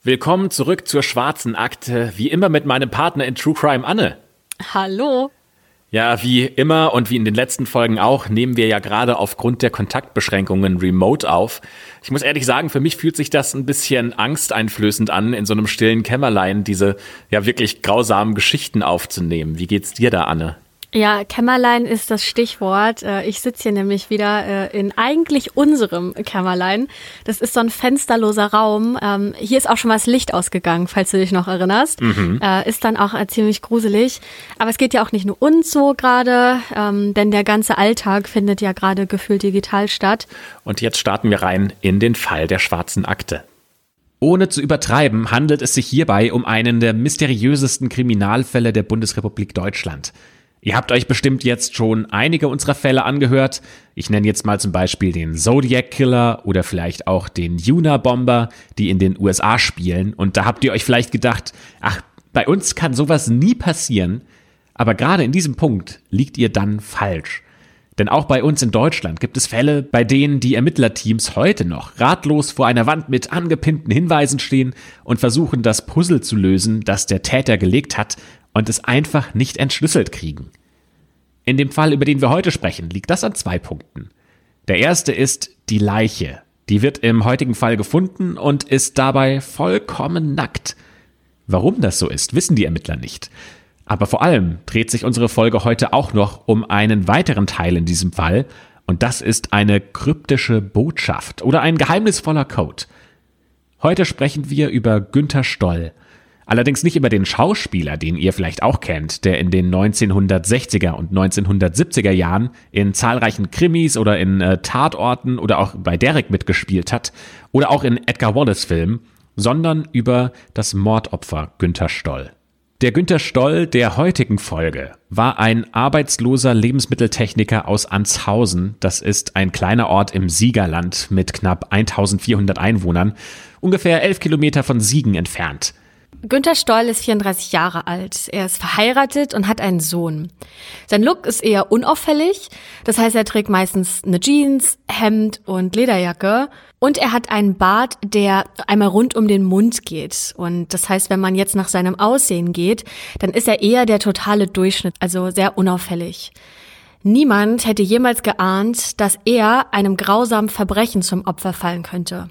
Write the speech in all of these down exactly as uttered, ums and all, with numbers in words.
Willkommen zurück zur Schwarzen Akte, wie immer mit meinem Partner in True Crime, Anne. Hallo. Ja, wie immer und wie in den letzten Folgen auch, nehmen wir ja gerade aufgrund der Kontaktbeschränkungen remote auf. Ich muss ehrlich sagen, für mich fühlt sich das ein bisschen angsteinflößend an, in so einem stillen Kämmerlein diese ja wirklich grausamen Geschichten aufzunehmen. Wie geht's dir da, Anne? Ja, Kämmerlein ist das Stichwort. Ich sitze hier nämlich wieder in eigentlich unserem Kämmerlein. Das ist so ein fensterloser Raum. Hier ist auch schon mal das Licht ausgegangen, falls du dich noch erinnerst. Mhm. Ist dann auch ziemlich gruselig. Aber es geht ja auch nicht nur uns so gerade, denn der ganze Alltag findet ja gerade gefühlt digital statt. Und jetzt starten wir rein in den Fall der Schwarzen Akte. Ohne zu übertreiben, handelt es sich hierbei um einen der mysteriösesten Kriminalfälle der Bundesrepublik Deutschland. Ihr habt euch bestimmt jetzt schon einige unserer Fälle angehört. Ich nenne jetzt mal zum Beispiel den Zodiac Killer oder vielleicht auch den Unabomber, die in den U S A spielen. Und da habt ihr euch vielleicht gedacht, ach, bei uns kann sowas nie passieren. Aber gerade in diesem Punkt liegt ihr dann falsch. Denn auch bei uns in Deutschland gibt es Fälle, bei denen die Ermittlerteams heute noch ratlos vor einer Wand mit angepinnten Hinweisen stehen und versuchen, das Puzzle zu lösen, das der Täter gelegt hat, und es einfach nicht entschlüsselt kriegen. In dem Fall, über den wir heute sprechen, liegt das an zwei Punkten. Der erste ist die Leiche. Die wird im heutigen Fall gefunden und ist dabei vollkommen nackt. Warum das so ist, wissen die Ermittler nicht. Aber vor allem dreht sich unsere Folge heute auch noch um einen weiteren Teil in diesem Fall, und das ist eine kryptische Botschaft oder ein geheimnisvoller Code. Heute sprechen wir über Günther Stoll. Allerdings nicht über den Schauspieler, den ihr vielleicht auch kennt, der in den neunzehnhundertsechziger und neunzehnhundertsiebziger Jahren in zahlreichen Krimis oder in äh, Tatorten oder auch bei Derek mitgespielt hat oder auch in Edgar Wallace-Filmen, sondern über das Mordopfer Günther Stoll. Der Günther Stoll der heutigen Folge war ein arbeitsloser Lebensmitteltechniker aus Anshausen. Das ist ein kleiner Ort im Siegerland mit knapp eintausendvierhundert Einwohnern, ungefähr elf Kilometer von Siegen entfernt. Günther Stoll ist vierunddreißig Jahre alt. Er ist verheiratet und hat einen Sohn. Sein Look ist eher unauffällig. Das heißt, er trägt meistens eine Jeans, Hemd und Lederjacke. Und er hat einen Bart, der einmal rund um den Mund geht. Und das heißt, wenn man jetzt nach seinem Aussehen geht, dann ist er eher der totale Durchschnitt, also sehr unauffällig. Niemand hätte jemals geahnt, dass er einem grausamen Verbrechen zum Opfer fallen könnte.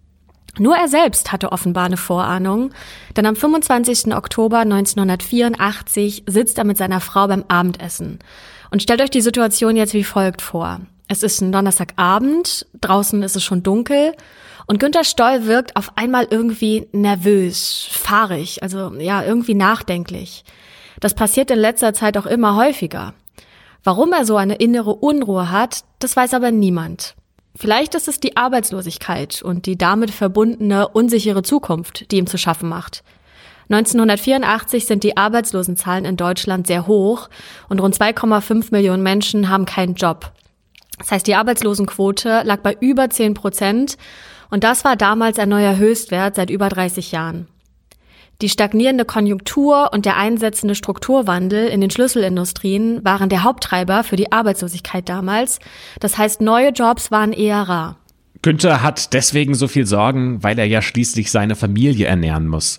Nur er selbst hatte offenbar eine Vorahnung, denn am fünfundzwanzigsten Oktober neunzehnhundertvierundachtzig sitzt er mit seiner Frau beim Abendessen. Und stellt euch die Situation jetzt wie folgt vor. Es ist ein Donnerstagabend, draußen ist es schon dunkel und Günther Stoll wirkt auf einmal irgendwie nervös, fahrig, also ja, irgendwie nachdenklich. Das passiert in letzter Zeit auch immer häufiger. Warum er so eine innere Unruhe hat, das weiß aber niemand. Vielleicht ist es die Arbeitslosigkeit und die damit verbundene unsichere Zukunft, die ihm zu schaffen macht. neunzehnhundertvierundachtzig sind die Arbeitslosenzahlen in Deutschland sehr hoch und rund zwei Komma fünf Millionen Menschen haben keinen Job. Das heißt, die Arbeitslosenquote lag bei über zehn Prozent und das war damals ein neuer Höchstwert seit über dreißig Jahren. Die stagnierende Konjunktur und der einsetzende Strukturwandel in den Schlüsselindustrien waren der Haupttreiber für die Arbeitslosigkeit damals. Das heißt, neue Jobs waren eher rar. Günther hat deswegen so viel Sorgen, weil er ja schließlich seine Familie ernähren muss.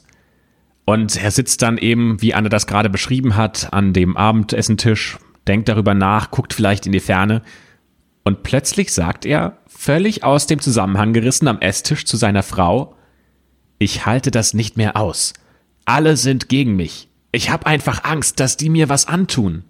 Und er sitzt dann eben, wie Anne das gerade beschrieben hat, an dem Abendessentisch, denkt darüber nach, guckt vielleicht in die Ferne und plötzlich sagt er, völlig aus dem Zusammenhang gerissen am Esstisch zu seiner Frau: Ich halte das nicht mehr aus. Alle sind gegen mich. Ich habe einfach Angst, dass die mir was antun.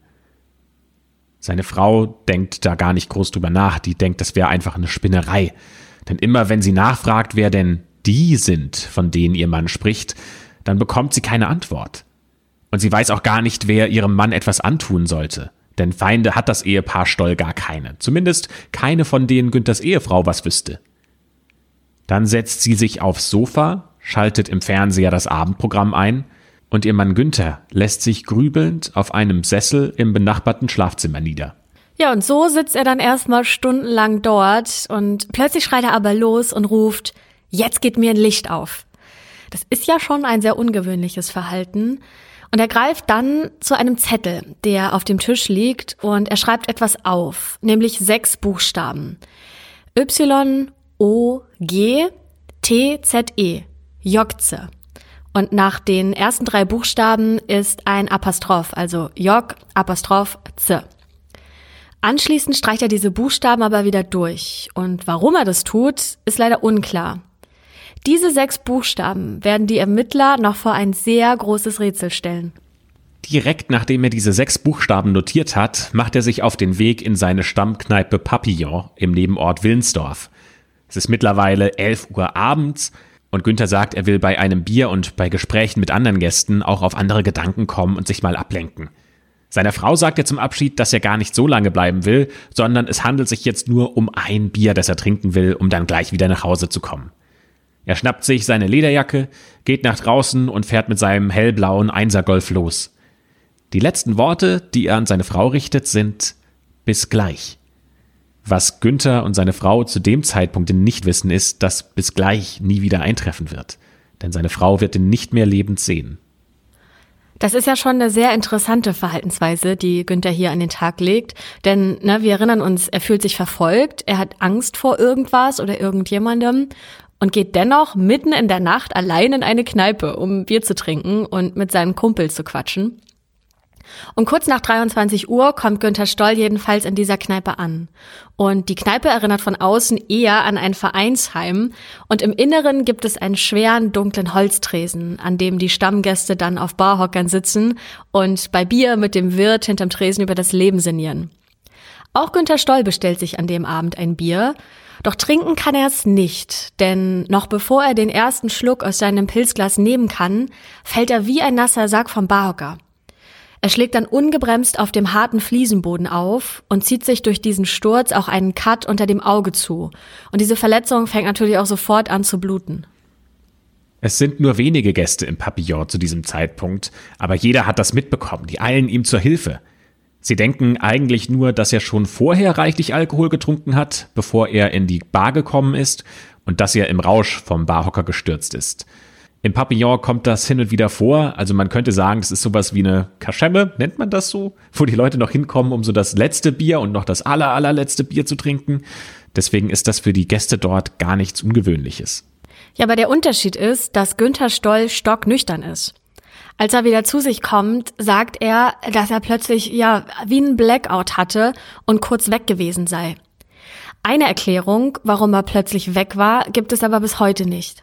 Seine Frau denkt da gar nicht groß drüber nach. Die denkt, das wäre einfach eine Spinnerei. Denn immer wenn sie nachfragt, wer denn die sind, von denen ihr Mann spricht, dann bekommt sie keine Antwort. Und sie weiß auch gar nicht, wer ihrem Mann etwas antun sollte. Denn Feinde hat das Ehepaar Stoll gar keine. Zumindest keine, von denen Günthers Ehefrau was wüsste. Dann setzt sie sich aufs Sofa, schaltet im Fernseher das Abendprogramm ein und ihr Mann Günther lässt sich grübelnd auf einem Sessel im benachbarten Schlafzimmer nieder. Ja, und so sitzt er dann erstmal stundenlang dort und plötzlich schreit er aber los und ruft: Jetzt geht mir ein Licht auf. Das ist ja schon ein sehr ungewöhnliches Verhalten. Und er greift dann zu einem Zettel, der auf dem Tisch liegt, und er schreibt etwas auf, nämlich sechs Buchstaben. Y O G T Z E. Jokze. Und nach den ersten drei Buchstaben ist ein Apostroph, also Jok, Apostroph, Z. Anschließend streicht er diese Buchstaben aber wieder durch. Und warum er das tut, ist leider unklar. Diese sechs Buchstaben werden die Ermittler noch vor ein sehr großes Rätsel stellen. Direkt nachdem er diese sechs Buchstaben notiert hat, macht er sich auf den Weg in seine Stammkneipe Papillon im Nebenort Wilnsdorf. Es ist mittlerweile elf Uhr abends und Günther sagt, er will bei einem Bier und bei Gesprächen mit anderen Gästen auch auf andere Gedanken kommen und sich mal ablenken. Seiner Frau sagt er zum Abschied, dass er gar nicht so lange bleiben will, sondern es handelt sich jetzt nur um ein Bier, das er trinken will, um dann gleich wieder nach Hause zu kommen. Er schnappt sich seine Lederjacke, geht nach draußen und fährt mit seinem hellblauen Einser-Golf los. Die letzten Worte, die er an seine Frau richtet, sind bis gleich. Was Günther und seine Frau zu dem Zeitpunkt nicht wissen, ist, dass bis gleich nie wieder eintreffen wird. Denn seine Frau wird ihn nicht mehr lebend sehen. Das ist ja schon eine sehr interessante Verhaltensweise, die Günther hier an den Tag legt. Denn ne, wir erinnern uns, er fühlt sich verfolgt, er hat Angst vor irgendwas oder irgendjemandem und geht dennoch mitten in der Nacht allein in eine Kneipe, um Bier zu trinken und mit seinem Kumpel zu quatschen. Und kurz nach dreiundzwanzig Uhr kommt Günther Stoll jedenfalls in dieser Kneipe an. Und die Kneipe erinnert von außen eher an ein Vereinsheim. Und im Inneren gibt es einen schweren, dunklen Holztresen, an dem die Stammgäste dann auf Barhockern sitzen und bei Bier mit dem Wirt hinterm Tresen über das Leben sinnieren. Auch Günther Stoll bestellt sich an dem Abend ein Bier. Doch trinken kann er es nicht, denn noch bevor er den ersten Schluck aus seinem Pilzglas nehmen kann, fällt er wie ein nasser Sack vom Barhocker. Er schlägt dann ungebremst auf dem harten Fliesenboden auf und zieht sich durch diesen Sturz auch einen Cut unter dem Auge zu. Und diese Verletzung fängt natürlich auch sofort an zu bluten. Es sind nur wenige Gäste im Papillon zu diesem Zeitpunkt, aber jeder hat das mitbekommen, die eilen ihm zur Hilfe. Sie denken eigentlich nur, dass er schon vorher reichlich Alkohol getrunken hat, bevor er in die Bar gekommen ist und dass er im Rausch vom Barhocker gestürzt ist. Im Papillon kommt das hin und wieder vor, also man könnte sagen, das ist sowas wie eine Kaschemme, nennt man das so, wo die Leute noch hinkommen, um so das letzte Bier und noch das aller, allerletzte Bier zu trinken. Deswegen ist das für die Gäste dort gar nichts Ungewöhnliches. Ja, aber der Unterschied ist, dass Günther Stoll stocknüchtern ist. Als er wieder zu sich kommt, sagt er, dass er plötzlich ja wie einen Blackout hatte und kurz weg gewesen sei. Eine Erklärung, warum er plötzlich weg war, gibt es aber bis heute nicht.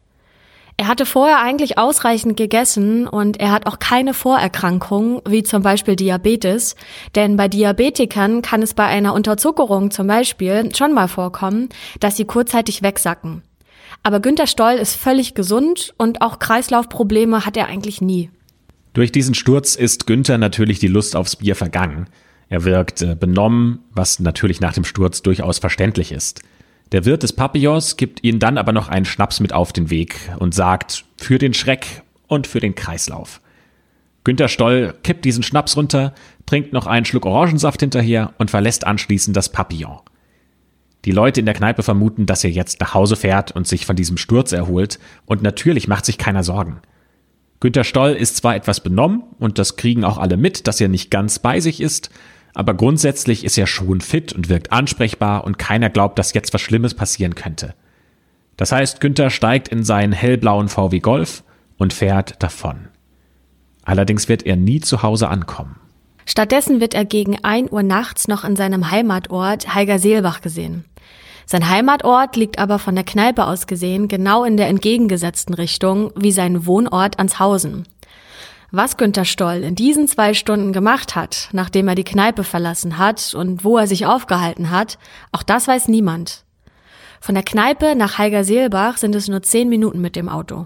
Er hatte vorher eigentlich ausreichend gegessen und er hat auch keine Vorerkrankungen, wie zum Beispiel Diabetes. Denn bei Diabetikern kann es bei einer Unterzuckerung zum Beispiel schon mal vorkommen, dass sie kurzzeitig wegsacken. Aber Günther Stoll ist völlig gesund und auch Kreislaufprobleme hat er eigentlich nie. Durch diesen Sturz ist Günther natürlich die Lust aufs Bier vergangen. Er wirkt äh, benommen, was natürlich nach dem Sturz durchaus verständlich ist. Der Wirt des Papillons gibt ihnen dann aber noch einen Schnaps mit auf den Weg und sagt, für den Schreck und für den Kreislauf. Günther Stoll kippt diesen Schnaps runter, trinkt noch einen Schluck Orangensaft hinterher und verlässt anschließend das Papillon. Die Leute in der Kneipe vermuten, dass er jetzt nach Hause fährt und sich von diesem Sturz erholt und natürlich macht sich keiner Sorgen. Günther Stoll ist zwar etwas benommen und das kriegen auch alle mit, dass er nicht ganz bei sich ist, aber grundsätzlich ist er schon fit und wirkt ansprechbar und keiner glaubt, dass jetzt was Schlimmes passieren könnte. Das heißt, Günther steigt in seinen hellblauen V W Golf und fährt davon. Allerdings wird er nie zu Hause ankommen. Stattdessen wird er gegen ein Uhr nachts noch in seinem Heimatort Heigerseelbach gesehen. Sein Heimatort liegt aber von der Kneipe aus gesehen genau in der entgegengesetzten Richtung wie sein Wohnort Anshausen. Was Günther Stoll in diesen zwei Stunden gemacht hat, nachdem er die Kneipe verlassen hat und wo er sich aufgehalten hat, auch das weiß niemand. Von der Kneipe nach Heigerseelbach sind es nur zehn Minuten mit dem Auto.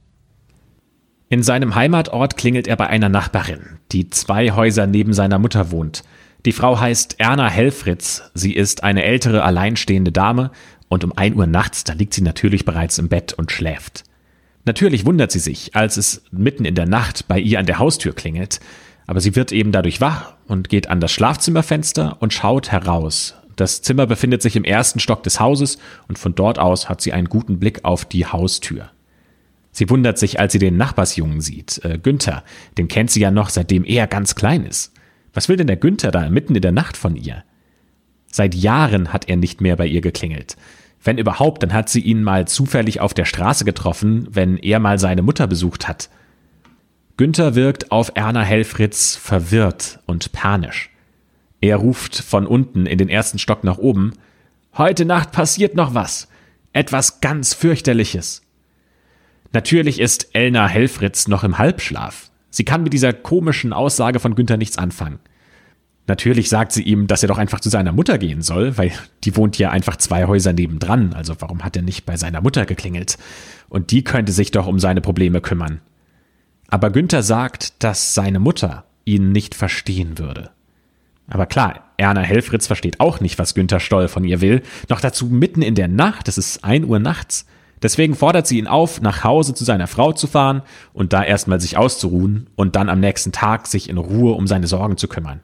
In seinem Heimatort klingelt er bei einer Nachbarin, die zwei Häuser neben seiner Mutter wohnt. Die Frau heißt Erna Helfritz, sie ist eine ältere, alleinstehende Dame und um ein Uhr nachts, da liegt sie natürlich bereits im Bett und schläft. Natürlich wundert sie sich, als es mitten in der Nacht bei ihr an der Haustür klingelt, aber sie wird eben dadurch wach und geht an das Schlafzimmerfenster und schaut heraus. Das Zimmer befindet sich im ersten Stock des Hauses und von dort aus hat sie einen guten Blick auf die Haustür. Sie wundert sich, als sie den Nachbarsjungen sieht, äh, Günther, den kennt sie ja noch, seitdem er ganz klein ist. Was will denn der Günther da mitten in der Nacht von ihr? Seit Jahren hat er nicht mehr bei ihr geklingelt. Wenn überhaupt, dann hat sie ihn mal zufällig auf der Straße getroffen, wenn er mal seine Mutter besucht hat. Günther wirkt auf Erna Helfrich verwirrt und panisch. Er ruft von unten in den ersten Stock nach oben: »Heute Nacht passiert noch was. Etwas ganz fürchterliches.« Natürlich ist Elna Helfrich noch im Halbschlaf. Sie kann mit dieser komischen Aussage von Günther nichts anfangen. Natürlich sagt sie ihm, dass er doch einfach zu seiner Mutter gehen soll, weil die wohnt ja einfach zwei Häuser nebendran. Also warum hat er nicht bei seiner Mutter geklingelt? Und die könnte sich doch um seine Probleme kümmern. Aber Günther sagt, dass seine Mutter ihn nicht verstehen würde. Aber klar, Erna Helfrich versteht auch nicht, was Günther Stoll von ihr will. Noch dazu mitten in der Nacht, es ist ein Uhr nachts. Deswegen fordert sie ihn auf, nach Hause zu seiner Frau zu fahren und da erstmal sich auszuruhen und dann am nächsten Tag sich in Ruhe um seine Sorgen zu kümmern.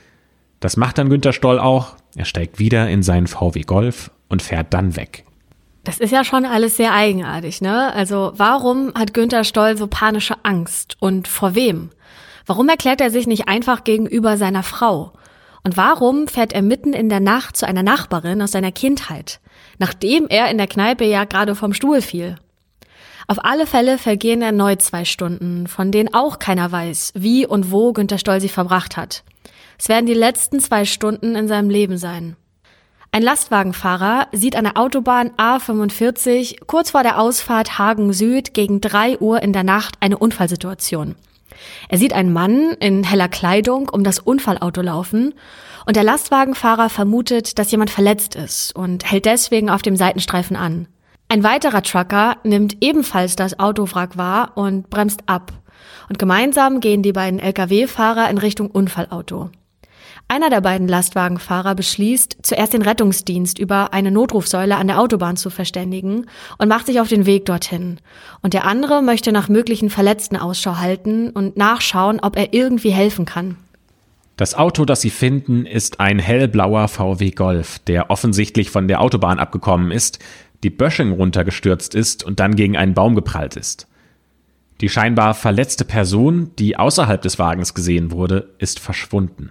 Das macht dann Günther Stoll auch. Er steigt wieder in seinen V W Golf und fährt dann weg. Das ist ja schon alles sehr eigenartig, ne? Also warum hat Günther Stoll so panische Angst und vor wem? Warum erklärt er sich nicht einfach gegenüber seiner Frau? Und warum fährt er mitten in der Nacht zu einer Nachbarin aus seiner Kindheit, nachdem er in der Kneipe ja gerade vom Stuhl fiel? Auf alle Fälle vergehen erneut zwei Stunden, von denen auch keiner weiß, wie und wo Günther Stoll sie verbracht hat. Es werden die letzten zwei Stunden in seinem Leben sein. Ein Lastwagenfahrer sieht an der Autobahn A fünfundvierzig kurz vor der Ausfahrt Hagen Süd gegen drei Uhr in der Nacht eine Unfallsituation. Er sieht einen Mann in heller Kleidung um das Unfallauto laufen und der Lastwagenfahrer vermutet, dass jemand verletzt ist und hält deswegen auf dem Seitenstreifen an. Ein weiterer Trucker nimmt ebenfalls das Autowrack wahr und bremst ab. Und gemeinsam gehen die beiden L K W-Fahrer in Richtung Unfallauto. Einer der beiden Lastwagenfahrer beschließt, zuerst den Rettungsdienst über eine Notrufsäule an der Autobahn zu verständigen und macht sich auf den Weg dorthin. Und der andere möchte nach möglichen Verletzten Ausschau halten und nachschauen, ob er irgendwie helfen kann. Das Auto, das sie finden, ist ein hellblauer V W Golf, der offensichtlich von der Autobahn abgekommen ist, die Böschung runtergestürzt ist und dann gegen einen Baum geprallt ist. Die scheinbar verletzte Person, die außerhalb des Wagens gesehen wurde, ist verschwunden.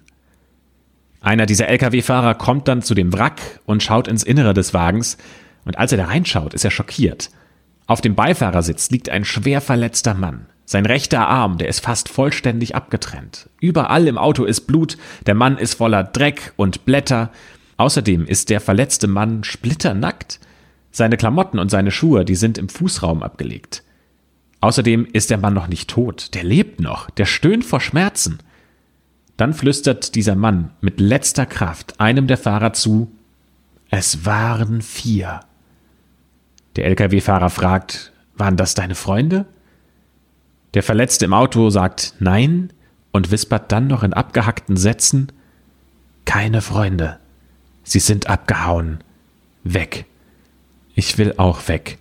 Einer dieser L K W-Fahrer kommt dann zu dem Wrack und schaut ins Innere des Wagens, und als er da reinschaut, ist er schockiert. Auf dem Beifahrersitz liegt ein schwer verletzter Mann. Sein rechter Arm, der ist fast vollständig abgetrennt. Überall im Auto ist Blut, der Mann ist voller Dreck und Blätter. Außerdem ist der verletzte Mann splitternackt. Seine Klamotten und seine Schuhe, die sind im Fußraum abgelegt. Außerdem ist der Mann noch nicht tot, der lebt noch, der stöhnt vor Schmerzen. Dann flüstert dieser Mann mit letzter Kraft einem der Fahrer zu: Es waren vier. Der L K W-Fahrer fragt: Waren das deine Freunde? Der Verletzte im Auto sagt nein und wispert dann noch in abgehackten Sätzen: Keine Freunde. Sie sind abgehauen. Weg. Ich will auch weg.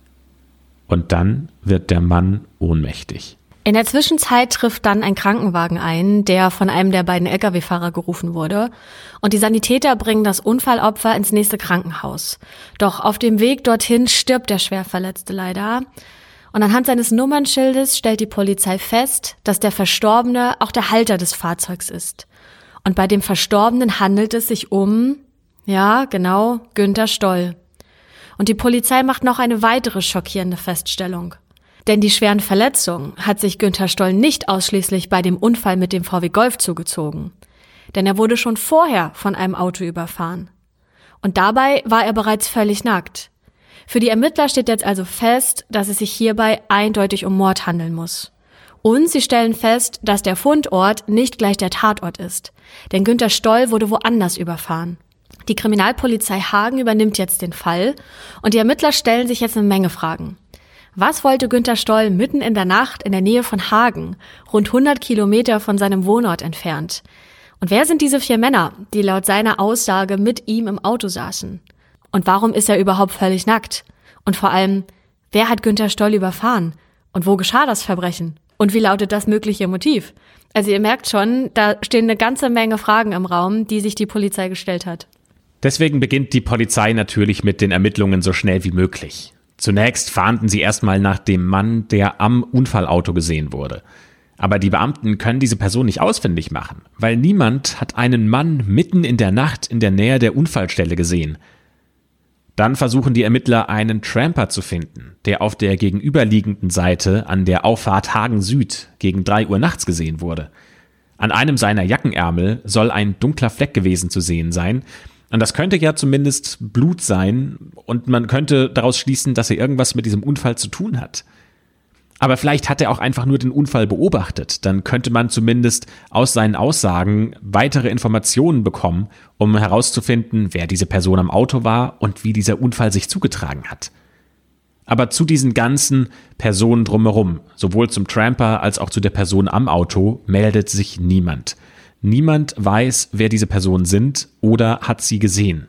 Und dann wird der Mann ohnmächtig. In der Zwischenzeit trifft dann ein Krankenwagen ein, der von einem der beiden L K W-Fahrer gerufen wurde. Und die Sanitäter bringen das Unfallopfer ins nächste Krankenhaus. Doch auf dem Weg dorthin stirbt der Schwerverletzte leider. Und anhand seines Nummernschildes stellt die Polizei fest, dass der Verstorbene auch der Halter des Fahrzeugs ist. Und bei dem Verstorbenen handelt es sich um, ja genau, Günther Stoll. Und die Polizei macht noch eine weitere schockierende Feststellung. Denn die schweren Verletzungen hat sich Günther Stoll nicht ausschließlich bei dem Unfall mit dem V W Golf zugezogen. Denn er wurde schon vorher von einem Auto überfahren. Und dabei war er bereits völlig nackt. Für die Ermittler steht jetzt also fest, dass es sich hierbei eindeutig um Mord handeln muss. Und sie stellen fest, dass der Fundort nicht gleich der Tatort ist. Denn Günther Stoll wurde woanders überfahren. Die Kriminalpolizei Hagen übernimmt jetzt den Fall und die Ermittler stellen sich jetzt eine Menge Fragen. Was wollte Günther Stoll mitten in der Nacht in der Nähe von Hagen, rund hundert Kilometer von seinem Wohnort entfernt? Und wer sind diese vier Männer, die laut seiner Aussage mit ihm im Auto saßen? Und warum ist er überhaupt völlig nackt? Und vor allem, wer hat Günther Stoll überfahren? Und wo geschah das Verbrechen? Und wie lautet das mögliche Motiv? Also ihr merkt schon, da stehen eine ganze Menge Fragen im Raum, die sich die Polizei gestellt hat. Deswegen beginnt die Polizei natürlich mit den Ermittlungen so schnell wie möglich. Zunächst fahnden sie erstmal nach dem Mann, der am Unfallauto gesehen wurde. Aber die Beamten können diese Person nicht ausfindig machen, weil niemand hat einen Mann mitten in der Nacht in der Nähe der Unfallstelle gesehen. Dann versuchen die Ermittler, einen Tramper zu finden, der auf der gegenüberliegenden Seite an der Auffahrt Hagen Süd gegen drei Uhr nachts gesehen wurde. An einem seiner Jackenärmel soll ein dunkler Fleck gewesen zu sehen sein. Und das könnte ja zumindest Blut sein und man könnte daraus schließen, dass er irgendwas mit diesem Unfall zu tun hat. Aber vielleicht hat er auch einfach nur den Unfall beobachtet. Dann könnte man zumindest aus seinen Aussagen weitere Informationen bekommen, um herauszufinden, wer diese Person am Auto war und wie dieser Unfall sich zugetragen hat. Aber zu diesen ganzen Personen drumherum, sowohl zum Tramper als auch zu der Person am Auto, meldet sich niemand. Niemand weiß, wer diese Personen sind oder hat sie gesehen.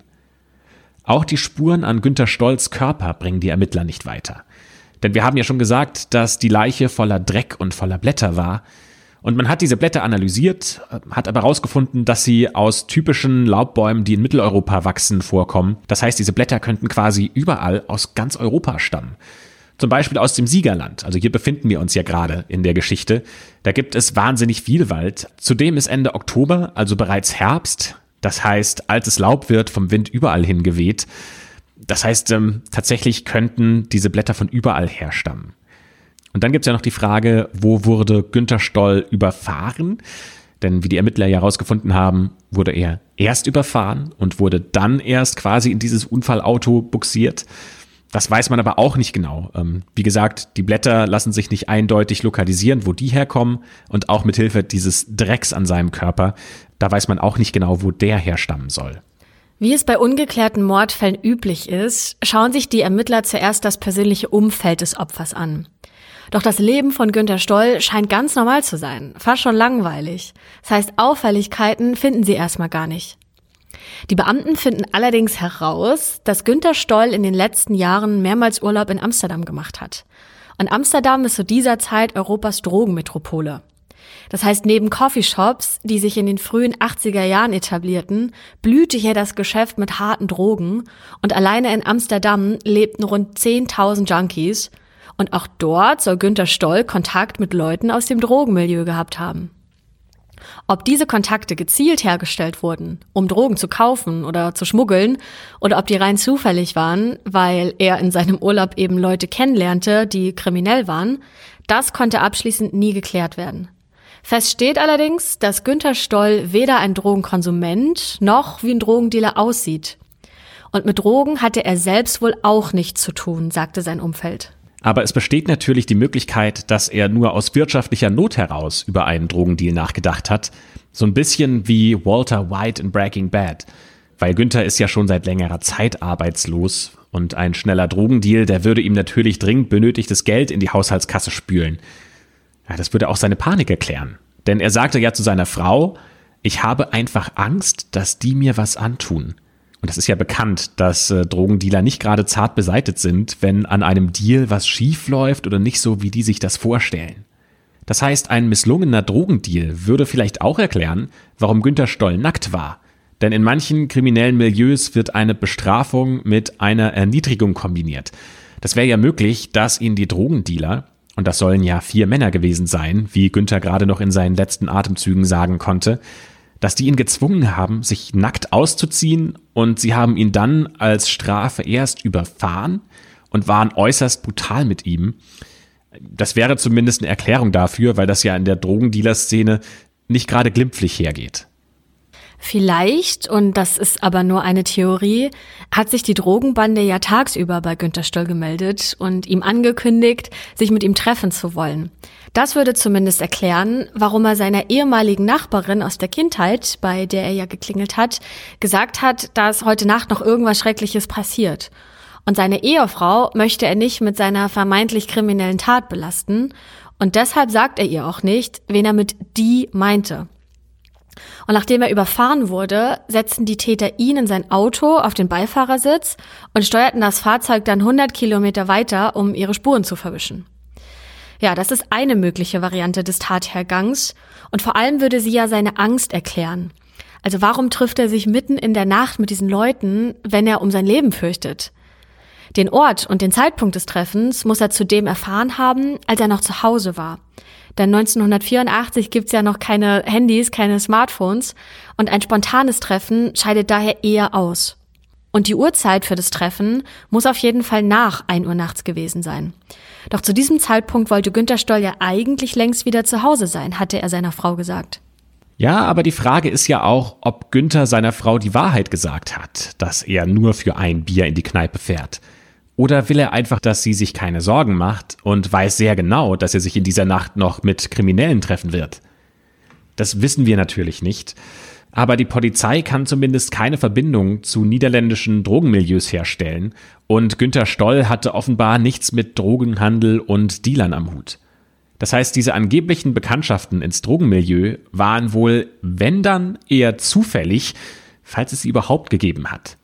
Auch die Spuren an Günter Stolls Körper bringen die Ermittler nicht weiter. Denn wir haben ja schon gesagt, dass die Leiche voller Dreck und voller Blätter war. Und man hat diese Blätter analysiert, hat aber herausgefunden, dass sie aus typischen Laubbäumen, die in Mitteleuropa wachsen, vorkommen. Das heißt, diese Blätter könnten quasi überall aus ganz Europa stammen. Zum Beispiel aus dem Siegerland. Also hier befinden wir uns ja gerade in der Geschichte. Da gibt es wahnsinnig viel Wald. Zudem ist Ende Oktober, also bereits Herbst. Das heißt, altes Laub wird vom Wind überall hingeweht. Das heißt, ähm, tatsächlich könnten diese Blätter von überall herstammen. Und dann gibt es ja noch die Frage, wo wurde Günter Stoll überfahren? Denn wie die Ermittler ja herausgefunden haben, wurde er erst überfahren und wurde dann erst quasi in dieses Unfallauto buxiert. Das weiß man aber auch nicht genau. Ähm, wie gesagt, die Blätter lassen sich nicht eindeutig lokalisieren, wo die herkommen. Und auch mit Hilfe dieses Drecks an seinem Körper, da weiß man auch nicht genau, wo der herstammen soll. Wie es bei ungeklärten Mordfällen üblich ist, schauen sich die Ermittler zuerst das persönliche Umfeld des Opfers an. Doch das Leben von Günter Stoll scheint ganz normal zu sein, fast schon langweilig. Das heißt, Auffälligkeiten finden sie erstmal gar nicht. Die Beamten finden allerdings heraus, dass Günter Stoll in den letzten Jahren mehrmals Urlaub in Amsterdam gemacht hat. Und Amsterdam ist zu dieser Zeit Europas Drogenmetropole. Das heißt, neben Coffeeshops, die sich in den frühen achtziger Jahren etablierten, blühte hier das Geschäft mit harten Drogen und alleine in Amsterdam lebten rund zehntausend Junkies und auch dort soll Günter Stoll Kontakt mit Leuten aus dem Drogenmilieu gehabt haben. Ob diese Kontakte gezielt hergestellt wurden, um Drogen zu kaufen oder zu schmuggeln, oder ob die rein zufällig waren, weil er in seinem Urlaub eben Leute kennenlernte, die kriminell waren, das konnte abschließend nie geklärt werden. Fest steht allerdings, dass Günter Stoll weder ein Drogenkonsument noch wie ein Drogendealer aussieht. Und mit Drogen hatte er selbst wohl auch nichts zu tun, sagte sein Umfeld. Aber es besteht natürlich die Möglichkeit, dass er nur aus wirtschaftlicher Not heraus über einen Drogendeal nachgedacht hat. So ein bisschen wie Walter White in Breaking Bad. Weil Günter ist ja schon seit längerer Zeit arbeitslos und ein schneller Drogendeal, der würde ihm natürlich dringend benötigtes Geld in die Haushaltskasse spülen. Ja, das würde auch seine Panik erklären. Denn er sagte ja zu seiner Frau, ich habe einfach Angst, dass die mir was antun. Und das ist ja bekannt, dass äh, Drogendealer nicht gerade zart beseitet sind, wenn an einem Deal was schief läuft oder nicht so, wie die sich das vorstellen. Das heißt, ein misslungener Drogendeal würde vielleicht auch erklären, warum Günter Stoll nackt war. Denn in manchen kriminellen Milieus wird eine Bestrafung mit einer Erniedrigung kombiniert. Das wäre ja möglich, dass ihn die Drogendealer, und das sollen ja vier Männer gewesen sein, wie Günter gerade noch in seinen letzten Atemzügen sagen konnte, dass die ihn gezwungen haben, sich nackt auszuziehen und sie haben ihn dann als Strafe erst überfahren und waren äußerst brutal mit ihm. Das wäre zumindest eine Erklärung dafür, weil das ja in der Drogendealer-Szene nicht gerade glimpflich hergeht. Vielleicht, und das ist aber nur eine Theorie, hat sich die Drogenbande ja tagsüber bei Günter Stoll gemeldet und ihm angekündigt, sich mit ihm treffen zu wollen. Das würde zumindest erklären, warum er seiner ehemaligen Nachbarin aus der Kindheit, bei der er ja geklingelt hat, gesagt hat, dass heute Nacht noch irgendwas Schreckliches passiert. Und seine Ehefrau möchte er nicht mit seiner vermeintlich kriminellen Tat belasten und deshalb sagt er ihr auch nicht, wen er mit die meinte. Und nachdem er überfahren wurde, setzten die Täter ihn in sein Auto auf den Beifahrersitz und steuerten das Fahrzeug dann hundert Kilometer weiter, um ihre Spuren zu verwischen. Ja, das ist eine mögliche Variante des Tathergangs und vor allem würde sie ja seine Angst erklären. Also warum trifft er sich mitten in der Nacht mit diesen Leuten, wenn er um sein Leben fürchtet? Den Ort und den Zeitpunkt des Treffens muss er zudem erfahren haben, als er noch zu Hause war. Denn neunzehnhundertvierundachtzig gibt's ja noch keine Handys, keine Smartphones und ein spontanes Treffen scheidet daher eher aus. Und die Uhrzeit für das Treffen muss auf jeden Fall nach ein Uhr nachts gewesen sein. Doch zu diesem Zeitpunkt wollte Günter Stoll ja eigentlich längst wieder zu Hause sein, hatte er seiner Frau gesagt. Ja, aber die Frage ist ja auch, ob Günther seiner Frau die Wahrheit gesagt hat, dass er nur für ein Bier in die Kneipe fährt. Oder will er einfach, dass sie sich keine Sorgen macht und weiß sehr genau, dass er sich in dieser Nacht noch mit Kriminellen treffen wird? Das wissen wir natürlich nicht. Aber die Polizei kann zumindest keine Verbindung zu niederländischen Drogenmilieus herstellen. Und Günter Stoll hatte offenbar nichts mit Drogenhandel und Dealern am Hut. Das heißt, diese angeblichen Bekanntschaften ins Drogenmilieu waren wohl, wenn dann, eher zufällig, falls es sie überhaupt gegeben hat.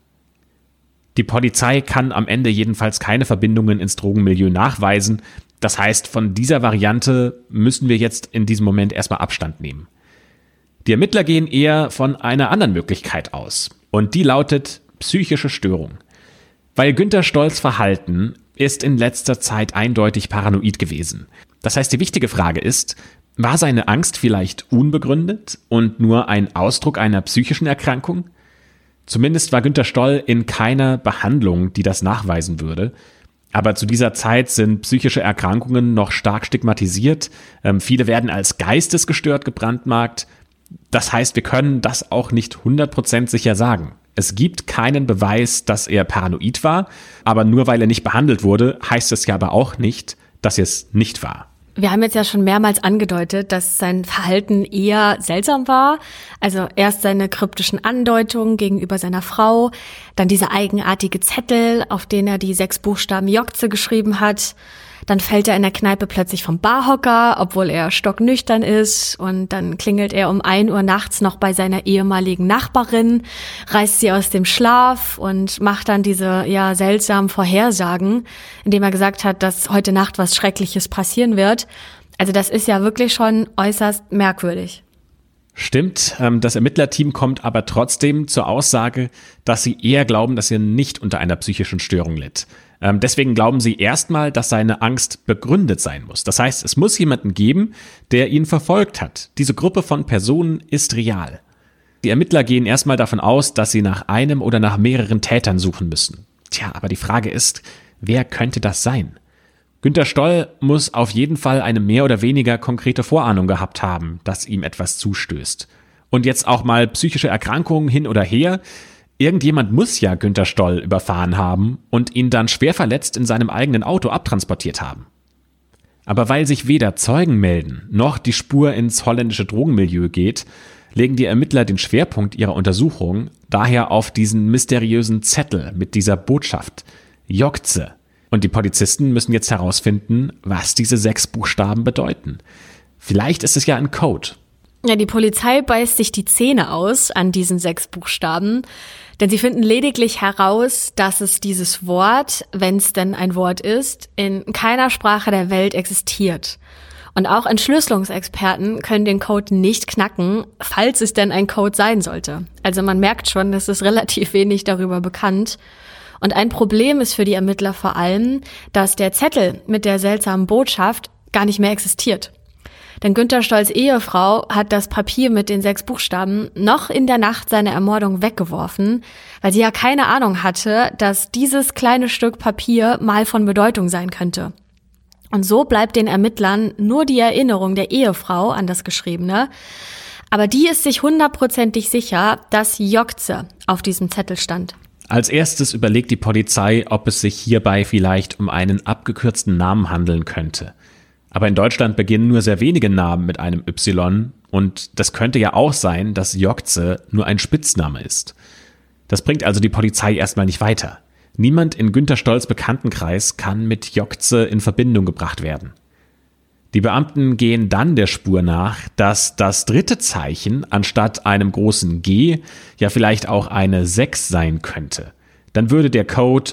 Die Polizei kann am Ende jedenfalls keine Verbindungen ins Drogenmilieu nachweisen. Das heißt, von dieser Variante müssen wir jetzt in diesem Moment erstmal Abstand nehmen. Die Ermittler gehen eher von einer anderen Möglichkeit aus. Und die lautet psychische Störung. Weil Günter Stolls Verhalten ist in letzter Zeit eindeutig paranoid gewesen. Das heißt, die wichtige Frage ist, war seine Angst vielleicht unbegründet und nur ein Ausdruck einer psychischen Erkrankung? Zumindest war Günter Stoll in keiner Behandlung, die das nachweisen würde. Aber zu dieser Zeit sind psychische Erkrankungen noch stark stigmatisiert. Ähm, viele werden als geistesgestört gebrandmarkt. Das heißt, wir können das auch nicht hundert Prozent sicher sagen. Es gibt keinen Beweis, dass er paranoid war. Aber nur weil er nicht behandelt wurde, heißt es ja aber auch nicht, dass er es nicht war. Wir haben jetzt ja schon mehrmals angedeutet, dass sein Verhalten eher seltsam war. Also erst seine kryptischen Andeutungen gegenüber seiner Frau, dann diese eigenartige Zettel, auf denen er die sechs Buchstaben Jokze geschrieben hat. Dann fällt er in der Kneipe plötzlich vom Barhocker, obwohl er stocknüchtern ist. Und dann klingelt er um ein Uhr nachts noch bei seiner ehemaligen Nachbarin, reißt sie aus dem Schlaf und macht dann diese ja seltsamen Vorhersagen, indem er gesagt hat, dass heute Nacht was Schreckliches passieren wird. Also das ist ja wirklich schon äußerst merkwürdig. Stimmt, das Ermittlerteam kommt aber trotzdem zur Aussage, dass sie eher glauben, dass er nicht unter einer psychischen Störung litt. Deswegen glauben sie erstmal, dass seine Angst begründet sein muss. Das heißt, es muss jemanden geben, der ihn verfolgt hat. Diese Gruppe von Personen ist real. Die Ermittler gehen erstmal davon aus, dass sie nach einem oder nach mehreren Tätern suchen müssen. Tja, aber die Frage ist, wer könnte das sein? Günter Stoll muss auf jeden Fall eine mehr oder weniger konkrete Vorahnung gehabt haben, dass ihm etwas zustößt. Und jetzt auch mal psychische Erkrankungen hin oder her. Irgendjemand muss ja Günter Stoll überfahren haben und ihn dann schwer verletzt in seinem eigenen Auto abtransportiert haben. Aber weil sich weder Zeugen melden, noch die Spur ins holländische Drogenmilieu geht, legen die Ermittler den Schwerpunkt ihrer Untersuchung daher auf diesen mysteriösen Zettel mit dieser Botschaft, Jokze. Und die Polizisten müssen jetzt herausfinden, was diese sechs Buchstaben bedeuten. Vielleicht ist es ja ein Code. Ja, die Polizei beißt sich die Zähne aus an diesen sechs Buchstaben, denn sie finden lediglich heraus, dass es dieses Wort, wenn es denn ein Wort ist, in keiner Sprache der Welt existiert. Und auch Entschlüsselungsexperten können den Code nicht knacken, falls es denn ein Code sein sollte. Also man merkt schon, es ist relativ wenig darüber bekannt. Und ein Problem ist für die Ermittler vor allem, dass der Zettel mit der seltsamen Botschaft gar nicht mehr existiert. Denn Günter Stolls Ehefrau hat das Papier mit den sechs Buchstaben noch in der Nacht seiner Ermordung weggeworfen, weil sie ja keine Ahnung hatte, dass dieses kleine Stück Papier mal von Bedeutung sein könnte. Und so bleibt den Ermittlern nur die Erinnerung der Ehefrau an das Geschriebene. Aber die ist sich hundertprozentig sicher, dass Jokze auf diesem Zettel stand. Als erstes überlegt die Polizei, ob es sich hierbei vielleicht um einen abgekürzten Namen handeln könnte. Aber in Deutschland beginnen nur sehr wenige Namen mit einem Y und das könnte ja auch sein, dass Jokze nur ein Spitzname ist. Das bringt also die Polizei erstmal nicht weiter. Niemand in Günter Stolls Bekanntenkreis kann mit Jokze in Verbindung gebracht werden. Die Beamten gehen dann der Spur nach, dass das dritte Zeichen anstatt einem großen G ja vielleicht auch eine sechs sein könnte. Dann würde der Code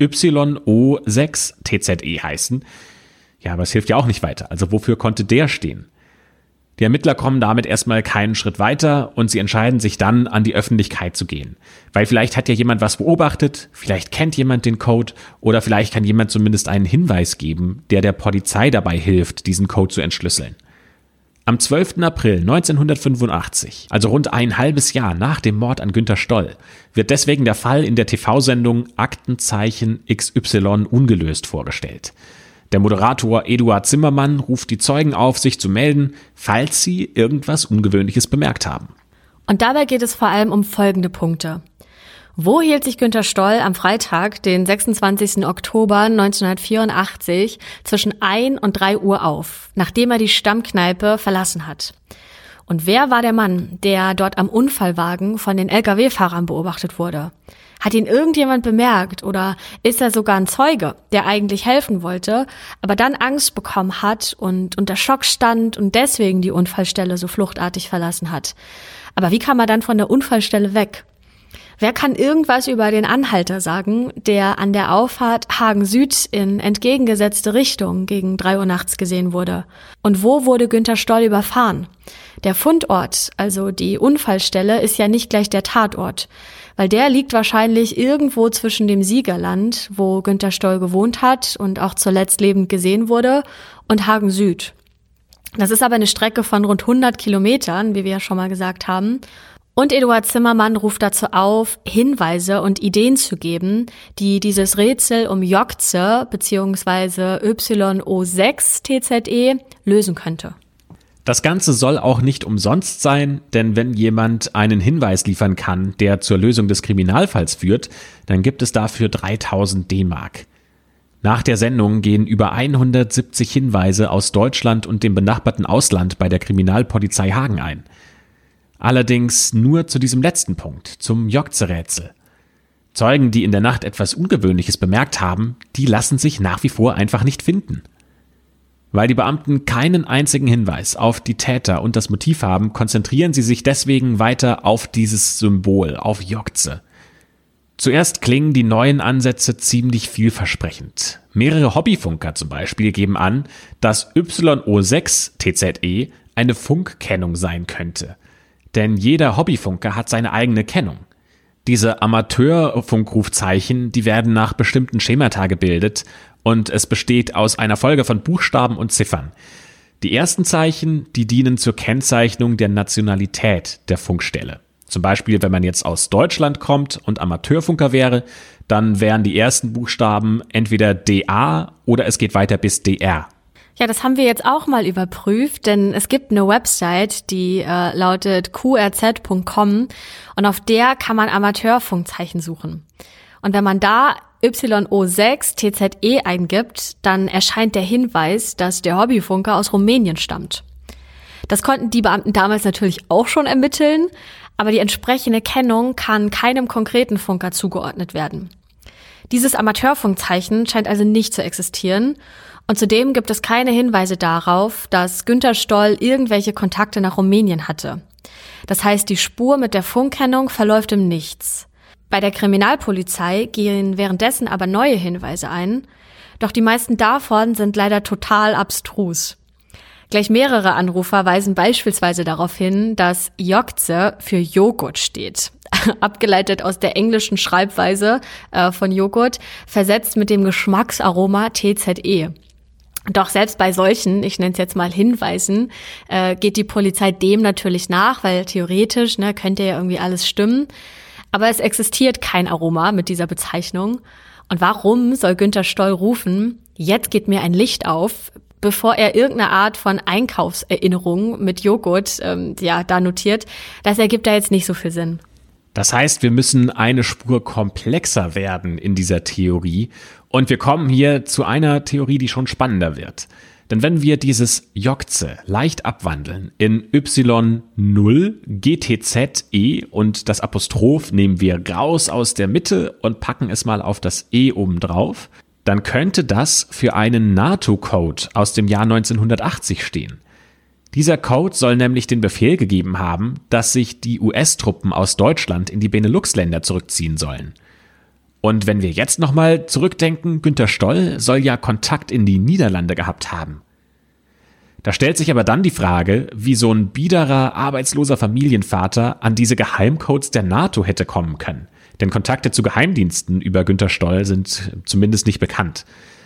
Y O sechs T Z E heißen. Ja, aber es hilft ja auch nicht weiter. Also wofür konnte der stehen? Die Ermittler kommen damit erstmal keinen Schritt weiter und sie entscheiden sich dann, an die Öffentlichkeit zu gehen. Weil vielleicht hat ja jemand was beobachtet, vielleicht kennt jemand den Code oder vielleicht kann jemand zumindest einen Hinweis geben, der der Polizei dabei hilft, diesen Code zu entschlüsseln. Am zwölften April neunzehnhundertfünfundachtzig, also rund ein halbes Jahr nach dem Mord an Günter Stoll, wird deswegen der Fall in der T V-Sendung Aktenzeichen X Y ungelöst vorgestellt. Der Moderator Eduard Zimmermann ruft die Zeugen auf, sich zu melden, falls sie irgendwas Ungewöhnliches bemerkt haben. Und dabei geht es vor allem um folgende Punkte. Wo hielt sich Günter Stoll am Freitag, den sechsundzwanzigsten Oktober neunzehnhundertvierundachtzig, zwischen ein und drei Uhr auf, nachdem er die Stammkneipe verlassen hat? Und wer war der Mann, der dort am Unfallwagen von den L K W-Fahrern beobachtet wurde? Hat ihn irgendjemand bemerkt oder ist er sogar ein Zeuge, der eigentlich helfen wollte, aber dann Angst bekommen hat und unter Schock stand und deswegen die Unfallstelle so fluchtartig verlassen hat? Aber wie kam er dann von der Unfallstelle weg? Wer kann irgendwas über den Anhalter sagen, der an der Auffahrt Hagen Süd in entgegengesetzte Richtung gegen drei Uhr nachts gesehen wurde? Und wo wurde Günter Stoll überfahren? Der Fundort, also die Unfallstelle, ist ja nicht gleich der Tatort, weil der liegt wahrscheinlich irgendwo zwischen dem Siegerland, wo Günter Stoll gewohnt hat und auch zuletzt lebend gesehen wurde, und Hagen Süd. Das ist aber eine Strecke von rund hundert Kilometern, wie wir ja schon mal gesagt haben. Und Eduard Zimmermann ruft dazu auf, Hinweise und Ideen zu geben, die dieses Rätsel um Jokze bzw. Y O sechs T Z E lösen könnte. Das Ganze soll auch nicht umsonst sein, denn wenn jemand einen Hinweis liefern kann, der zur Lösung des Kriminalfalls führt, dann gibt es dafür dreitausend D-Mark. Nach der Sendung gehen über hundertsiebzig Hinweise aus Deutschland und dem benachbarten Ausland bei der Kriminalpolizei Hagen ein. Allerdings nur zu diesem letzten Punkt, zum Jokze-Rätsel. Zeugen, die in der Nacht etwas Ungewöhnliches bemerkt haben, die lassen sich nach wie vor einfach nicht finden. Weil die Beamten keinen einzigen Hinweis auf die Täter und das Motiv haben, konzentrieren sie sich deswegen weiter auf dieses Symbol, auf Jokze. Zuerst klingen die neuen Ansätze ziemlich vielversprechend. Mehrere Hobbyfunker zum Beispiel geben an, dass Y O sechs T Z E eine Funkkennung sein könnte. Denn jeder Hobbyfunker hat seine eigene Kennung. Diese Amateurfunkrufzeichen, die werden nach bestimmten Schemata gebildet und es besteht aus einer Folge von Buchstaben und Ziffern. Die ersten Zeichen, die dienen zur Kennzeichnung der Nationalität der Funkstelle. Zum Beispiel, wenn man jetzt aus Deutschland kommt und Amateurfunker wäre, dann wären die ersten Buchstaben entweder D A oder es geht weiter bis D R. Ja, das haben wir jetzt auch mal überprüft, denn es gibt eine Website, die äh, lautet Q R Z Punkt com und auf der kann man Amateurfunkzeichen suchen. Und wenn man da Y O sechs T Z E eingibt, dann erscheint der Hinweis, dass der Hobbyfunker aus Rumänien stammt. Das konnten die Beamten damals natürlich auch schon ermitteln, aber die entsprechende Kennung kann keinem konkreten Funker zugeordnet werden. Dieses Amateurfunkzeichen scheint also nicht zu existieren. Und zudem gibt es keine Hinweise darauf, dass Günter Stoll irgendwelche Kontakte nach Rumänien hatte. Das heißt, die Spur mit der Funkkennung verläuft im Nichts. Bei der Kriminalpolizei gehen währenddessen aber neue Hinweise ein, doch die meisten davon sind leider total abstrus. Gleich mehrere Anrufer weisen beispielsweise darauf hin, dass Jokze für Joghurt steht. Abgeleitet aus der englischen Schreibweise äh, von Joghurt, versetzt mit dem Geschmacksaroma T Z E. Doch selbst bei solchen, ich nenne es jetzt mal Hinweisen, äh, geht die Polizei dem natürlich nach, weil theoretisch ne, könnte ja irgendwie alles stimmen. Aber es existiert kein Aroma mit dieser Bezeichnung. Und warum soll Günter Stoll rufen, jetzt geht mir ein Licht auf, bevor er irgendeine Art von Einkaufserinnerung mit Joghurt ähm, ja da notiert? Das ergibt da jetzt nicht so viel Sinn. Das heißt, wir müssen eine Spur komplexer werden in dieser Theorie und wir kommen hier zu einer Theorie, die schon spannender wird. Denn wenn wir dieses Jokze leicht abwandeln in Y null G T Z E und das Apostroph nehmen wir raus aus der Mitte und packen es mal auf das E oben drauf, dann könnte das für einen NATO-Code aus dem Jahr neunzehnhundertachtzig stehen. Dieser Code soll nämlich den Befehl gegeben haben, dass sich die U S-Truppen aus Deutschland in die Benelux-Länder zurückziehen sollen. Und wenn wir jetzt nochmal zurückdenken, Günter Stoll soll ja Kontakt in die Niederlande gehabt haben. Da stellt sich aber dann die Frage, wie so ein biederer, arbeitsloser Familienvater an diese Geheimcodes der NATO hätte kommen können. Denn Kontakte zu Geheimdiensten über Günter Stoll sind zumindest nicht bekannt.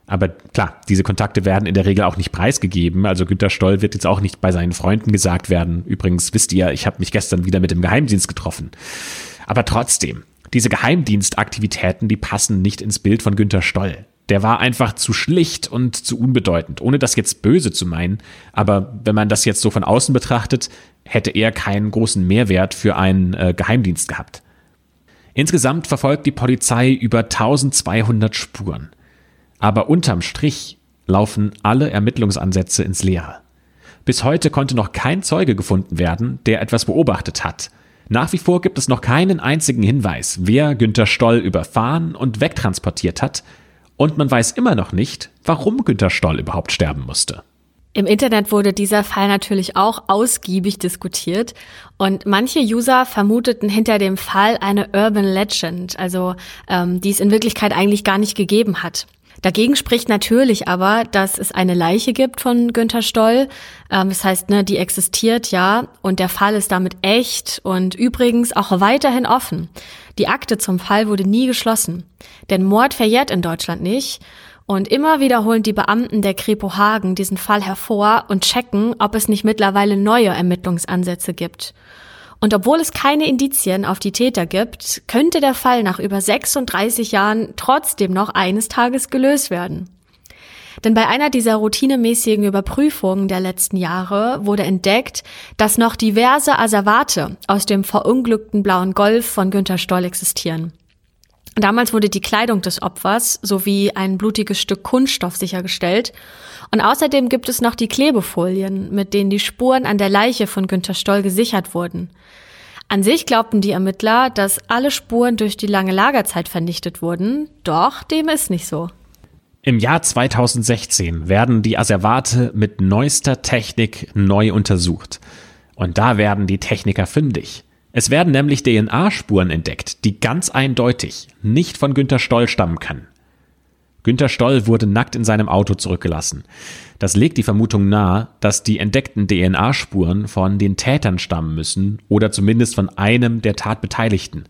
Aber klar, diese Kontakte werden in der Regel auch nicht preisgegeben. Also Günter Stoll wird jetzt auch nicht bei seinen Freunden gesagt werden. Übrigens wisst ihr, ich habe mich gestern wieder mit dem Geheimdienst getroffen. Aber trotzdem, diese Geheimdienstaktivitäten, die passen nicht ins Bild von Günter Stoll. Der war einfach zu schlicht und zu unbedeutend, ohne das jetzt böse zu meinen. Aber wenn man das jetzt so von außen betrachtet, hätte er keinen großen Mehrwert für einen äh, Geheimdienst gehabt. Insgesamt verfolgt die Polizei über eintausendzweihundert Spuren. Aber unterm Strich laufen alle Ermittlungsansätze ins Leere. Bis heute konnte noch kein Zeuge gefunden werden, der etwas beobachtet hat. Nach wie vor gibt es noch keinen einzigen Hinweis, wer Günter Stoll überfahren und wegtransportiert hat. Und man weiß immer noch nicht, warum Günter Stoll überhaupt sterben musste. Im Internet wurde dieser Fall natürlich auch ausgiebig diskutiert und manche User vermuteten hinter dem Fall eine Urban Legend, also ähm, die es in Wirklichkeit eigentlich gar nicht gegeben hat. Dagegen spricht natürlich aber, dass es eine Leiche gibt von Günter Stoll. Ähm, das heißt, ne, die existiert ja und der Fall ist damit echt und übrigens auch weiterhin offen. Die Akte zum Fall wurde nie geschlossen, denn Mord verjährt in Deutschland nicht. Und immer wieder holen die Beamten der Kripo Hagen diesen Fall hervor und checken, ob es nicht mittlerweile neue Ermittlungsansätze gibt. Und obwohl es keine Indizien auf die Täter gibt, könnte der Fall nach über sechsunddreißig Jahren trotzdem noch eines Tages gelöst werden. Denn bei einer dieser routinemäßigen Überprüfungen der letzten Jahre wurde entdeckt, dass noch diverse Asservate aus dem verunglückten blauen Golf von Günter Stoll existieren. Damals wurde die Kleidung des Opfers sowie ein blutiges Stück Kunststoff sichergestellt. Und außerdem gibt es noch die Klebefolien, mit denen die Spuren an der Leiche von Günter Stoll gesichert wurden. An sich glaubten die Ermittler, dass alle Spuren durch die lange Lagerzeit vernichtet wurden, doch dem ist nicht so. Im Jahr zweitausendsechzehn werden die Asservate mit neuester Technik neu untersucht. Und da werden die Techniker fündig. Es werden nämlich D N A-Spuren entdeckt, die ganz eindeutig nicht von Günter Stoll stammen können. Günter Stoll wurde nackt in seinem Auto zurückgelassen. Das legt die Vermutung nahe, dass die entdeckten D N A-Spuren von den Tätern stammen müssen oder zumindest von einem der Tatbeteiligten.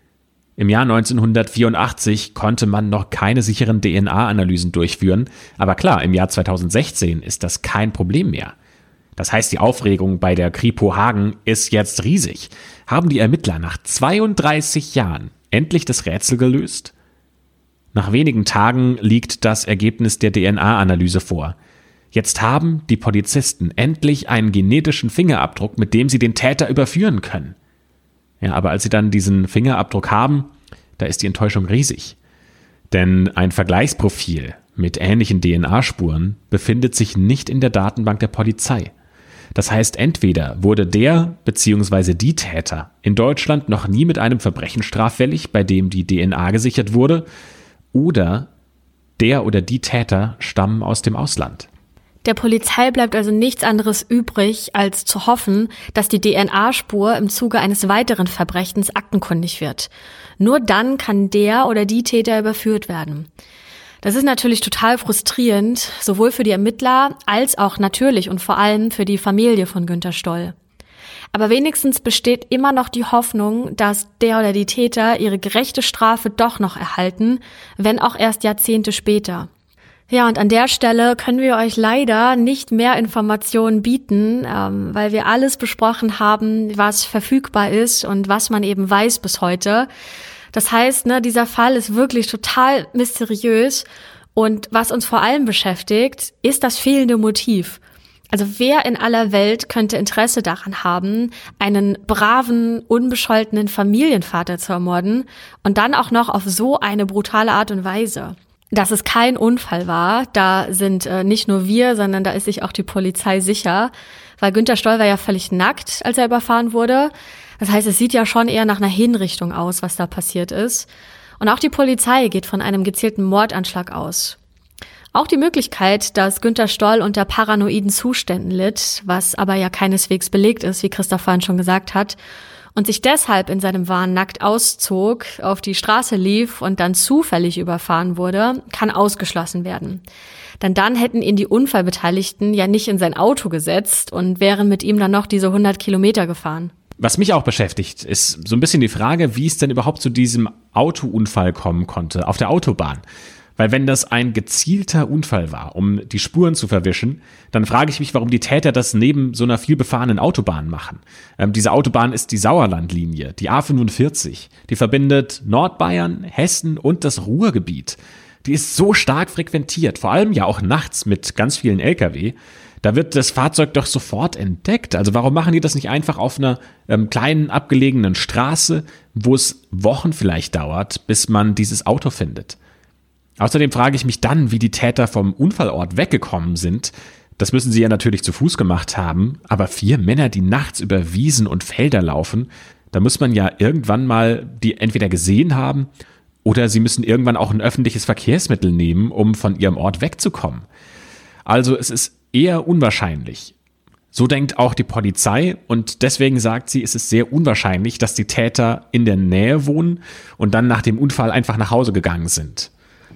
Im Jahr neunzehnhundertvierundachtzig konnte man noch keine sicheren D N A-Analysen durchführen, aber klar, im Jahr zweitausendsechzehn ist das kein Problem mehr. Das heißt, die Aufregung bei der Kripo Hagen ist jetzt riesig. Haben die Ermittler nach zweiunddreißig Jahren endlich das Rätsel gelöst? Nach wenigen Tagen liegt das Ergebnis der D N A-Analyse vor. Jetzt haben die Polizisten endlich einen genetischen Fingerabdruck, mit dem sie den Täter überführen können. Ja, aber als sie dann diesen Fingerabdruck haben, da ist die Enttäuschung riesig. Denn ein Vergleichsprofil mit ähnlichen D N A-Spuren befindet sich nicht in der Datenbank der Polizei. Das heißt, entweder wurde der bzw. die Täter in Deutschland noch nie mit einem Verbrechen straffällig, bei dem die D N A gesichert wurde, oder der oder die Täter stammen aus dem Ausland. Der Polizei bleibt also nichts anderes übrig, als zu hoffen, dass die D N A-Spur im Zuge eines weiteren Verbrechens aktenkundig wird. Nur dann kann der oder die Täter überführt werden. Das ist natürlich total frustrierend, sowohl für die Ermittler als auch natürlich und vor allem für die Familie von Günter Stoll. Aber wenigstens besteht immer noch die Hoffnung, dass der oder die Täter ihre gerechte Strafe doch noch erhalten, wenn auch erst Jahrzehnte später. Ja, und an der Stelle können wir euch leider nicht mehr Informationen bieten, ähm, weil wir alles besprochen haben, was verfügbar ist und was man eben weiß bis heute. Das heißt, ne, dieser Fall ist wirklich total mysteriös und was uns vor allem beschäftigt, ist das fehlende Motiv. Also wer in aller Welt könnte Interesse daran haben, einen braven, unbescholtenen Familienvater zu ermorden und dann auch noch auf so eine brutale Art und Weise? Dass es kein Unfall war, da sind äh, nicht nur wir, sondern da ist sich auch die Polizei sicher, weil Günter Stoll war ja völlig nackt, als er überfahren wurde. Das heißt, es sieht ja schon eher nach einer Hinrichtung aus, was da passiert ist. Und auch die Polizei geht von einem gezielten Mordanschlag aus. Auch die Möglichkeit, dass Günter Stoll unter paranoiden Zuständen litt, was aber ja keineswegs belegt ist, wie Christoph vorhin schon gesagt hat, und sich deshalb in seinem Wahn nackt auszog, auf die Straße lief und dann zufällig überfahren wurde, kann ausgeschlossen werden. Denn dann hätten ihn die Unfallbeteiligten ja nicht in sein Auto gesetzt und wären mit ihm dann noch diese hundert Kilometer gefahren. Was mich auch beschäftigt, ist so ein bisschen die Frage, wie es denn überhaupt zu diesem Autounfall kommen konnte auf der Autobahn. Weil wenn das ein gezielter Unfall war, um die Spuren zu verwischen, dann frage ich mich, warum die Täter das neben so einer vielbefahrenen Autobahn machen. Ähm, diese Autobahn ist die Sauerlandlinie, die A fünfundvierzig. Die verbindet Nordbayern, Hessen und das Ruhrgebiet. Die ist so stark frequentiert, vor allem ja auch nachts mit ganz vielen L K W. Da wird das Fahrzeug doch sofort entdeckt. Also warum machen die das nicht einfach auf einer ähm, kleinen, abgelegenen Straße, wo es Wochen vielleicht dauert, bis man dieses Auto findet? Außerdem frage ich mich dann, wie die Täter vom Unfallort weggekommen sind. Das müssen sie ja natürlich zu Fuß gemacht haben, aber vier Männer, die nachts über Wiesen und Felder laufen, da muss man ja irgendwann mal die entweder gesehen haben oder sie müssen irgendwann auch ein öffentliches Verkehrsmittel nehmen, um von ihrem Ort wegzukommen. Also es ist eher unwahrscheinlich. So denkt auch die Polizei und deswegen sagt sie, es ist sehr unwahrscheinlich, dass die Täter in der Nähe wohnen und dann nach dem Unfall einfach nach Hause gegangen sind.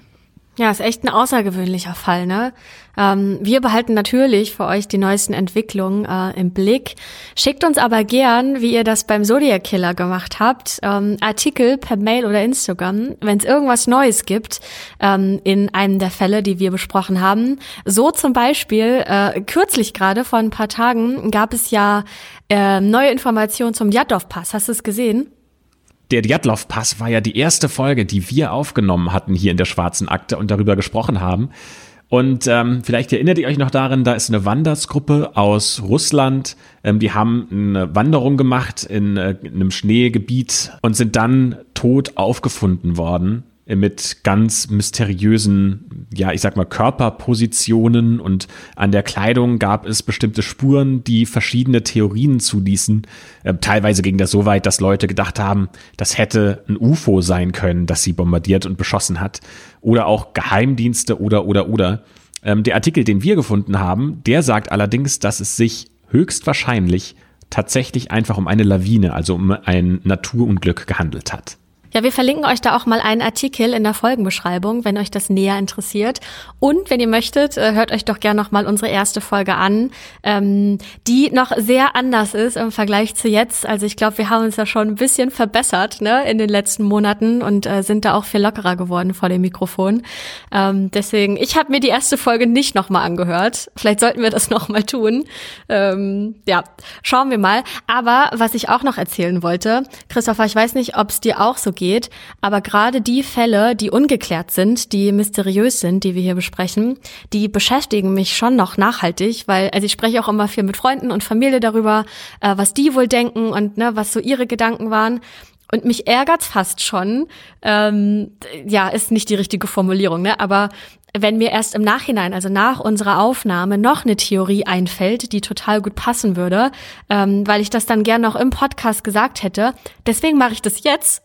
Ja, ist echt ein außergewöhnlicher Fall, ne? Ähm, wir behalten natürlich für euch die neuesten Entwicklungen äh, im Blick. Schickt uns aber gern, wie ihr das beim Zodiac Killer gemacht habt, ähm, Artikel per Mail oder Instagram, wenn es irgendwas Neues gibt ähm, in einem der Fälle, die wir besprochen haben. So zum Beispiel, äh, kürzlich gerade, vor ein paar Tagen, gab es ja äh, neue Informationen zum Djatlov-Pass. Hast du es gesehen? Der Djatlov-Pass war ja die erste Folge, die wir aufgenommen hatten hier in der Schwarzen Akte und darüber gesprochen haben. Und ähm, vielleicht erinnert ihr euch noch daran, da ist eine Wandersgruppe aus Russland, ähm, die haben eine Wanderung gemacht in, äh, in einem Schneegebiet und sind dann tot aufgefunden worden mit ganz mysteriösen, ja, ich sag mal, Körperpositionen, und an der Kleidung gab es bestimmte Spuren, die verschiedene Theorien zuließen. Äh, teilweise ging das so weit, dass Leute gedacht haben, das hätte ein U F O sein können, das sie bombardiert und beschossen hat. Oder auch Geheimdienste oder, oder, oder. Ähm, der Artikel, den wir gefunden haben, der sagt allerdings, dass es sich höchstwahrscheinlich tatsächlich einfach um eine Lawine, also um ein Naturunglück gehandelt hat. Ja, wir verlinken euch da auch mal einen Artikel in der Folgenbeschreibung, wenn euch das näher interessiert. Und wenn ihr möchtet, hört euch doch gerne noch mal unsere erste Folge an, ähm, die noch sehr anders ist im Vergleich zu jetzt. Also ich glaube, wir haben uns da schon ein bisschen verbessert, ne, in den letzten Monaten und äh, sind da auch viel lockerer geworden vor dem Mikrofon. Ähm, deswegen, ich habe mir die erste Folge nicht noch mal angehört. Vielleicht sollten wir das noch mal tun. Ähm, ja, schauen wir mal. Aber was ich auch noch erzählen wollte, Christopher, ich weiß nicht, ob es dir auch so geht, aber gerade die Fälle, die ungeklärt sind, die mysteriös sind, die wir hier besprechen, die beschäftigen mich schon noch nachhaltig, weil, also ich spreche auch immer viel mit Freunden und Familie darüber, äh, was die wohl denken und ne, was so ihre Gedanken waren. Und mich ärgert's fast schon, ähm, ja, ist nicht die richtige Formulierung, ne, aber wenn mir erst im Nachhinein, also nach unserer Aufnahme, noch eine Theorie einfällt, die total gut passen würde, ähm, weil ich das dann gern noch im Podcast gesagt hätte. Deswegen mache ich das jetzt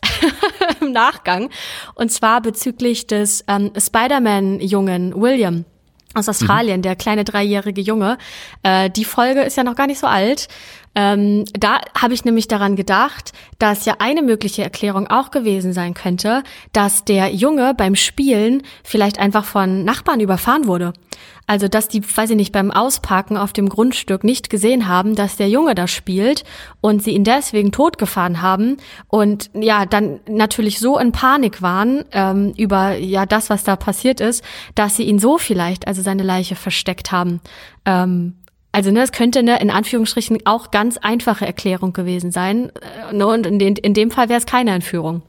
im Nachgang. Und zwar bezüglich des ähm, Spider-Man-Jungen William aus Australien, mhm. der kleine dreijährige Junge. Äh, die Folge ist ja noch gar nicht so alt. Ähm, da habe ich nämlich daran gedacht, dass ja eine mögliche Erklärung auch gewesen sein könnte, dass der Junge beim Spielen vielleicht einfach von Nachbarn überfahren wurde. Also, dass die, weiß ich nicht, beim Ausparken auf dem Grundstück nicht gesehen haben, dass der Junge da spielt und sie ihn deswegen totgefahren haben und ja, dann natürlich so in Panik waren ähm, über ja das, was da passiert ist, dass sie ihn so vielleicht, also seine Leiche, versteckt haben. Ähm, Also ne, es könnte eine in Anführungsstrichen auch ganz einfache Erklärung gewesen sein. Ne, und in, den, in dem Fall wäre es keine Entführung.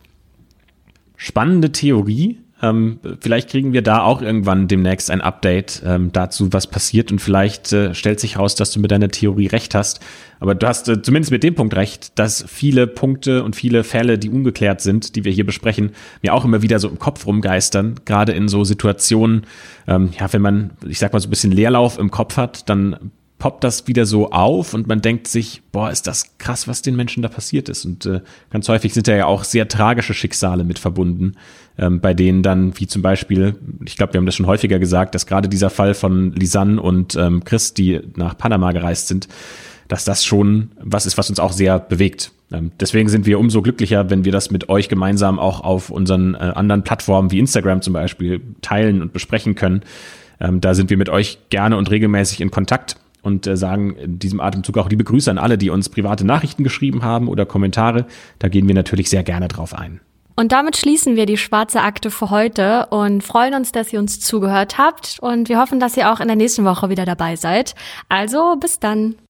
Spannende Theorie. Ähm, vielleicht kriegen wir da auch irgendwann demnächst ein Update ähm, dazu, was passiert. Und vielleicht äh, stellt sich raus, dass du mit deiner Theorie recht hast. Aber du hast äh, zumindest mit dem Punkt recht, dass viele Punkte und viele Fälle, die ungeklärt sind, die wir hier besprechen, mir auch immer wieder so im Kopf rumgeistern. Gerade in so Situationen, ähm, ja, wenn man, ich sag mal, so ein bisschen Leerlauf im Kopf hat, dann poppt das wieder so auf und man denkt sich, boah, ist das krass, was den Menschen da passiert ist. Und äh, ganz häufig sind da ja auch sehr tragische Schicksale mit verbunden, ähm, bei denen dann, wie zum Beispiel, ich glaube, wir haben das schon häufiger gesagt, dass gerade dieser Fall von Lisanne und ähm, Chris, die nach Panama gereist sind, dass das schon was ist, was uns auch sehr bewegt. Ähm, deswegen sind wir umso glücklicher, wenn wir das mit euch gemeinsam auch auf unseren äh, anderen Plattformen wie Instagram zum Beispiel teilen und besprechen können. Ähm, da sind wir mit euch gerne und regelmäßig in Kontakt. Und äh, sagen in diesem Atemzug auch liebe Grüße an alle, die uns private Nachrichten geschrieben haben oder Kommentare. Da gehen wir natürlich sehr gerne drauf ein. Und damit schließen wir die Schwarze Akte für heute und freuen uns, dass ihr uns zugehört habt. Und wir hoffen, dass ihr auch in der nächsten Woche wieder dabei seid. Also bis dann.